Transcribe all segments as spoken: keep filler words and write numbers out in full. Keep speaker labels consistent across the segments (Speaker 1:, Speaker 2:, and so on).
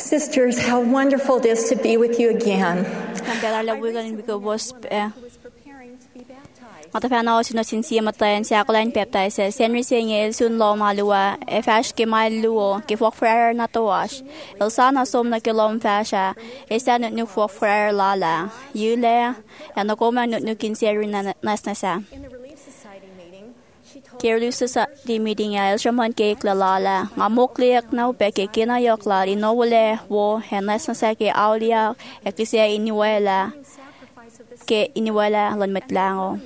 Speaker 1: Sisters, how wonderful it is to be with you again.
Speaker 2: Matapana sino sinsia matayan siya kulain peptide sa Henry Singh sun lo malua e fash ke mai luo ke fok frere na towash el sana som na kilom fasha e sa nu fok frere lala yule and ko man nu kinseru na nasnasa Kerlu sa di meeting el shaman ke lala ngamokliak na pe ke kinayok la no wole wo henasnasa ke aulia e kisia iniwela ke iniwela lan metlango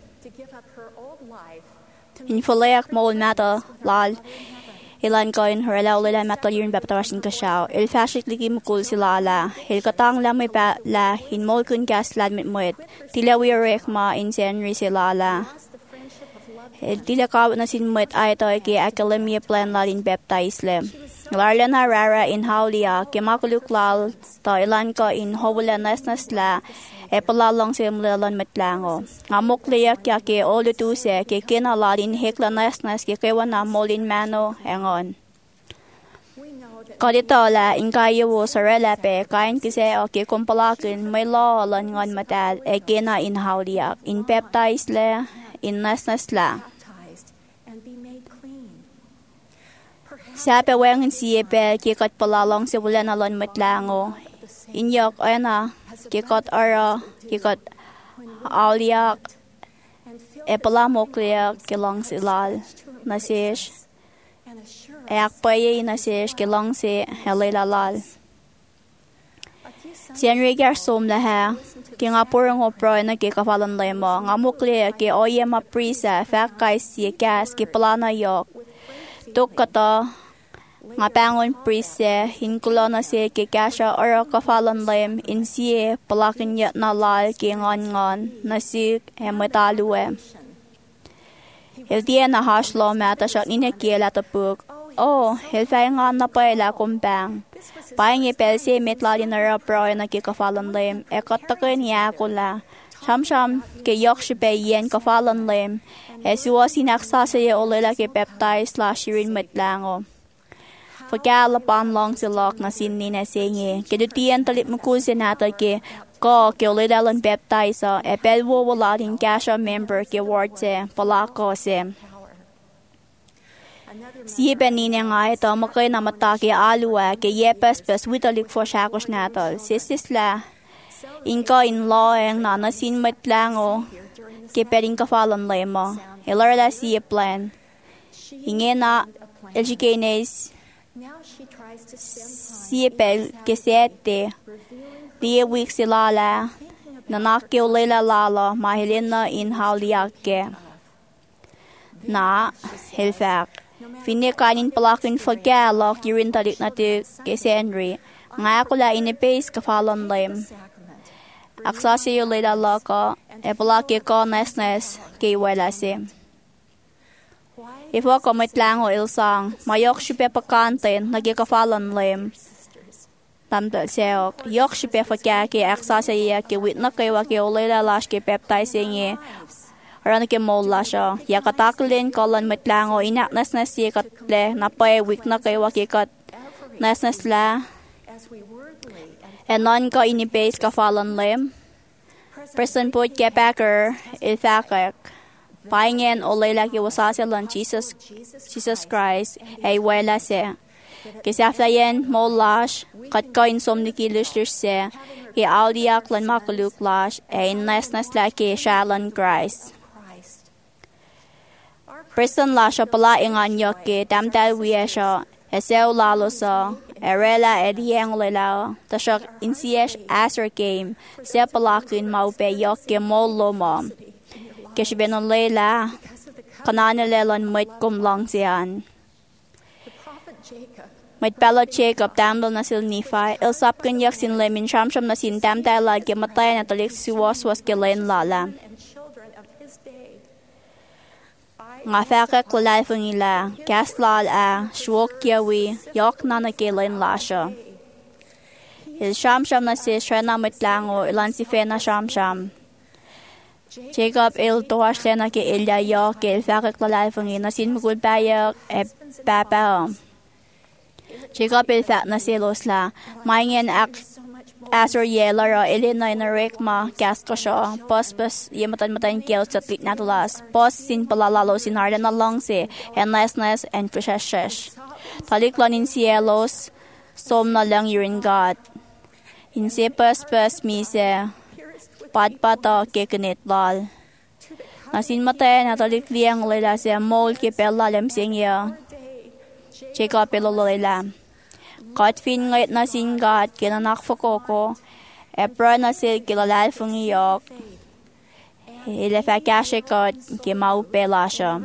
Speaker 2: In falayak mo mata lal ilan koin herala ulila mata yun baptawasin ka siya il fashik ligi mukul si lala il katang lamay pa la hin mo kun gas lad mit moit tila wirek ma in senri si lala il tila kawat na sin moit ay to ki academia plan lalin baptize le larlan harara in haulia ki makuluk lal to ilan ko in howula nasnas la e palalong sa mlalan metlango. Ngamok liyak ya ke olu tu se ke kinalalin hekla nasnas ke kewan na molin mano engon. Kadito la inkayo wo sarela pe kain kise o ke kumpalakin may lo lan ngon matal e kina in hauliak in peptides le in nasnas la. Sa pe wengin siye pe ke kat palalong sa bulan alon metlango. Inyok ayana kikot ara kikot auliak e palamokliak kilong silal nasish e akpaye nasish kilong si helilalal sienri garsom laha kinga purang opro na kikafalan lemo ngamukliak ki oye maprisa fakay si gas ki palana yok tukata nga pangon prise hinkulo na si kikasya ora kafalan lem in siye palakin yat na lal ki ngon ngon na si hemetaluwe. Hiltiya na haslo mata siya ninekila tapuk. Oh, hilfay nga na paila kumpang. Payang ipel si metlali na rapro na kikafalan lem e katakin niya kula. Sham-sham ki yok sipe yen kafalan lem e suwa sinaksasaya ulila ki peptide slash shirin metlango. Pagkala panlong silok na sinni na singi. Kedutian talit mukusin nato ki ko ki ulidalan peptide sa e pelwo wala din kasha member ki ward se palako se. Siye penine nga ito makay na mataki alua ki yepes pes witalik for shakos nato. Sisisla inka in law ang na nasin matlango ki pering kafalan lemo. Ilarla siye plan. Inge na L G K Ns Siepel kesete Dia week silala Nanakyo lela lala Mahilin na in hauliake Na Hilfak Finikanin palakin fagkalok Yurin talik na ti kesenri Nga akula inipes kafalan lem Aksasi yu lela laka E palaki ko nesnes Kay wala si Ifo ko metlango ilsang, mayok sipe pakantin, nagikafalan lem. Tamta seok, yok sipe fakya ki aksasa iya ki witna kaywa ki ulila lash ki peptide singi. Aran ki mola siya. Ya kataklin kolan metlango, inak nasnas siya katle, napay wikna kaywa ki kat nasnas la. Enon ko inipes kafalan lem. Person put ke packer, ilfakak. Paingen olela ki wasasalan Jesus Jesus Christ ay wala se. Kisaflayen mo lash kat ko insom ni kilusher se ki audiak lan makuluk lash ay nasnas la ki shalan Christ. Person lash pala ingan yok ki tamtal wiya siya esew lalo sa erela ediyang lela tasyak insiesh aser game se palakin maupe yok ki mo lomom. Kasi benon lela, kanana lelan moit kumlang siyan. Moit pala Jacob tamdol na sil Nephi, ilsap kanyak sin lemin shamsham na sin tamdal lag matay na talik siwas-was kilain lala. Nga fakak lalay fungila, kaslal a, shuok yawi, yok na na kilain lasya. Il shamsham na si Shrena mitlango, ilan si Fena shamsham. Jacob il tuwas lena ki ilya yo ki il fakak lalay fungina sin mugul bayak e papa. Jacob il fat na silos la, maingen ak asor yelar o ilinay na rekma gas ko siya, pos pos yamatan matan kiel sa tlit natulas, pos sin palalalo sin harda na lang si, en lesnes en pushesh. Taliklan in cielos, som na lang yurin God. In se pos pos mise, padpata kekenit lal. Nasin matay na talikliang lila siya mol ke pelalem singya. Jacob pelolila. God fin ngayt na sin God kinanak fokoko. Ebra na sil kilalal fung iyok. Ilefa kashe God kimau pelasha.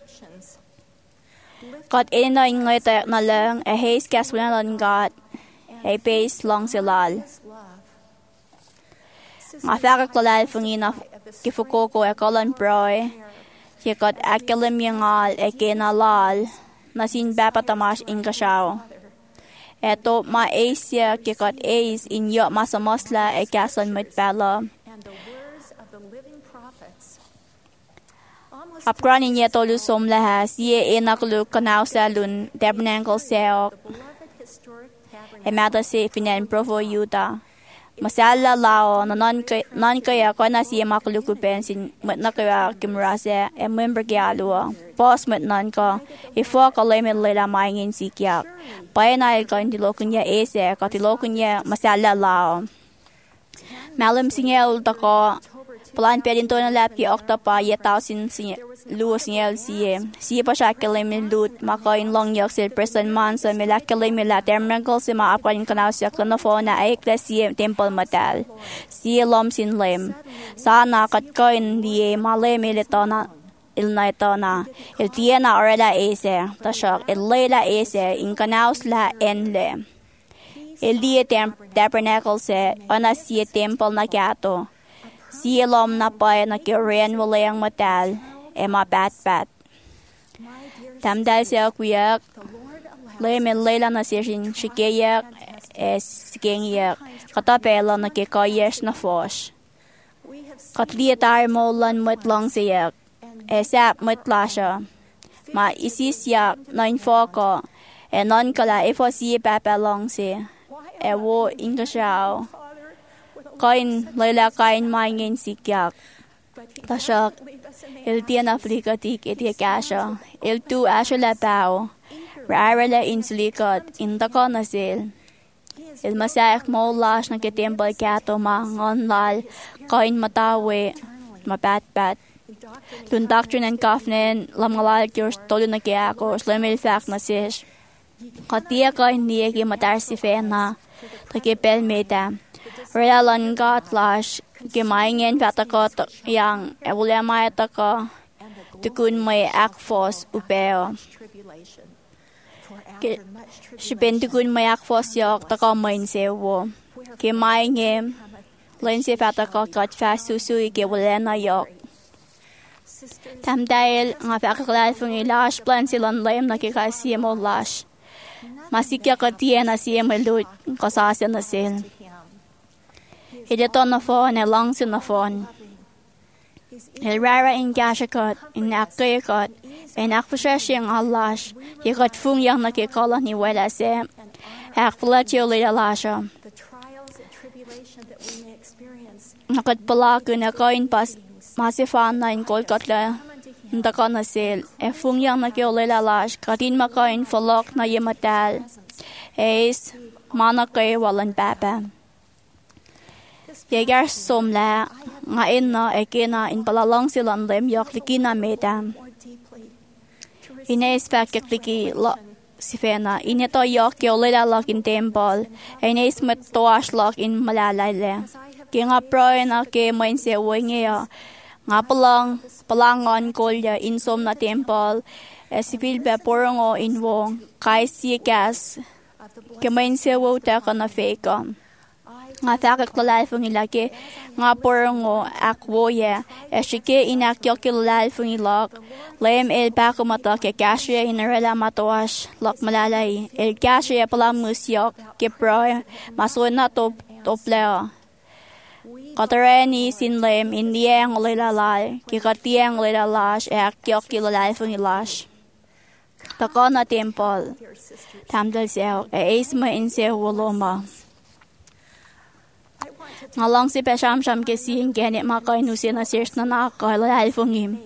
Speaker 2: God ina ingayt na lang e heis kaswina lan God. E base long silal. Nga faka kilalal fung ina kifokoko e kolan broy. Ki God akilim yangal e kinalal. Nasin bapatamas ingkasyaw. Eto ma Asia kikot Ace in yo masamosla e kason mitbala. Apkranin ye tolu som lahas ye enaklu kanaw sa lun debnangkol seok. E mata si finan provo yuta. Masala lao na non non kaya ko na siya makulukupen sin mat na kaya kimrase e member kaya luwa. Pos mat non ko ifo ko lemit lila maingin sikyak. Paya na il ko intilokun niya ese ko tilokun niya masala lao. Malam singel ta ko plan pedin to na lap ki okta pa ye tao sin luwa singel siye. Siye pa siya kilimit lut makain long yok sil person man sa mila kilimit la termangkol si maapkain kanaw siya kanafo na ay klasiye temple matal. Siye lom sin lem. Sana katkoin diye malem ilito na ilna ito na il tiye na orela ese. Tasyak il lela ese in kanaw sla enle. Il diye tabernacle se ona siye temple na kato. Siye lom na pa na kiren walayang matal. E ma bat-bat. Tamdal siya kuyak. Layman layla na siya sin shikayak. E sikengiyak. Katapela na kikayesh na fosh. Katliyatar mo lan matlang siyak. E sap matla siya. Ma isisyak na infoko. E non kala ifo siya papalong siya. E wo inkasyaw. Kain layla kain maingin sikyak. Tasyak. Il tian afrikatik iti kasha. Il tu asha la pao. Rara la insulikot. Indako na sil. Il masayak mo lash na kitembal kato ma ngon lal. Kain matawe. Mabat-bat. Lun doctrine and kafnen. Lamgalal kyors tolo na kiyako. Slamil fak na sish. Katia ka hindi ki matar si fena. Takipel meta. Realan gatlash. Gimaingen patakot yang evulemay tako tukun may akfos upeo. Shipin tukun may akfos yok tako main sewo. Gimaingen lense patakot kat fasusui giwalena yok. Tam dahil nga pakaklal fung ilash plan silan lem nakikasiya mo lash. Masikya katiya na siya malut kasasya na sil. Hidito na phone e long sin na phone. Il rara in gashakot, in akayakot, in akpushasyang alash, yakot fung yang nakikola ni wala se, akpalatyo lida lasha. Nakot pala kun akoin pas masifan na in kolkotla, ndako na sil, e fung yang nakikola lash, katin makoin falok na yamatal, eis, manakay walan papa. Yegar somla nga inna ekina in palalong silan lem yok likina meta. Ine spek liki lo sifena. Ine to yok yo lila lok in temple. Ine smet toash lok in malalale. Ki nga proy na ke main se wenge nga palang palangon kolya in som na temple. Sipil be porongo in wong kai sikas. Ke main se wo ta kana fake. Nga takak lalal fung ilaki nga porongo akwoye e shike inakyo kilal fung ilok lem el bako mata ke kasya inarela matoash lok malalay el kasya pala musyok ke proy maso na top topleo katareni sin lem indiang lilalay ke katiang lilalash e akyo kilal fung ilash Tako na temple. Tamdal siya, e ace mo in siya wuloma. Ngalang si Pesham-sham kesihin ganit makainu na sirs na nakakaila alfungim.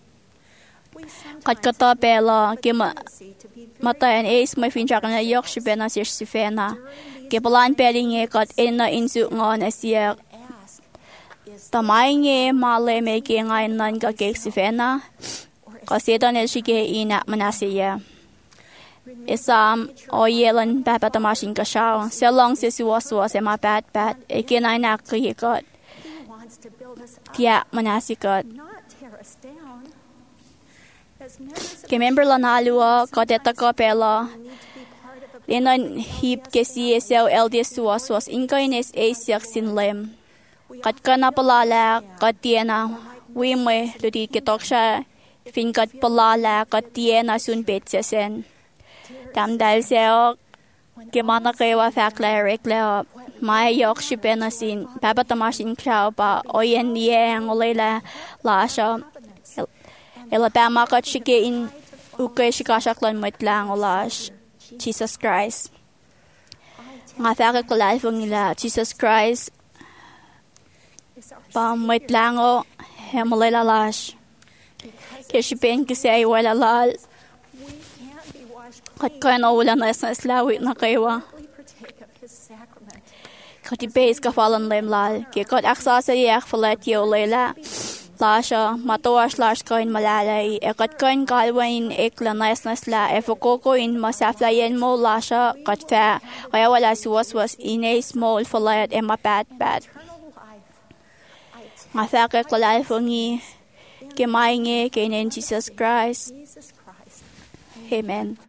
Speaker 2: Kat kata pela, kima matayan ace mo finchak na yok siya na sirs si Fena. Kipalan peling e kat ina insu nga na siya. Tamay nge male me ki ngayon nan ka kek si Fena. Kasi ito nil siya ina manasiya. Isam o yelan papa tamashin ka siya. Selong si suwa-suwa sa mga pat-pat. E kinay na kayikot. Tiyak manasikot. Kimember lang halwa. Kateta ka pela. Linan hip kasi isaw L D S suwa-suwas. Inkay nes a siyak sinlem. Kat ka na palala. Kat tiyan na. Wimwe. Luti kitok siya. Finkat palala. Kat tiyan na sunbet siya sen. Tamdal siya, gimana kayo wa fakla rekla, may yok si penasin, papatamasin siya pa, oyen niya ang ulayla la siya, ila pama ka chikein, ukay si kasaklan mo itlang ula, Jesus Christ. Nga fakla kalafong nila, Jesus Christ, pa mo itlang o, hemulayla lash. Kasi pen kasi ay wala lal, kat kaya na wala na sa islawit na kaywa. Kat ibais ka falan lem lal. Kaya kat aksa sa iyak falat yaw layla. Lasha, matawas lash kain malalay. E kat kain kalwain ekla na na isla. E fukoko in masaflayan mo lasha kat fa. Kaya wala suwas-was inay small falat e mapat-pat. Nga fakak lalay fungi. Kimaingi kay Jesus Christ. Amen.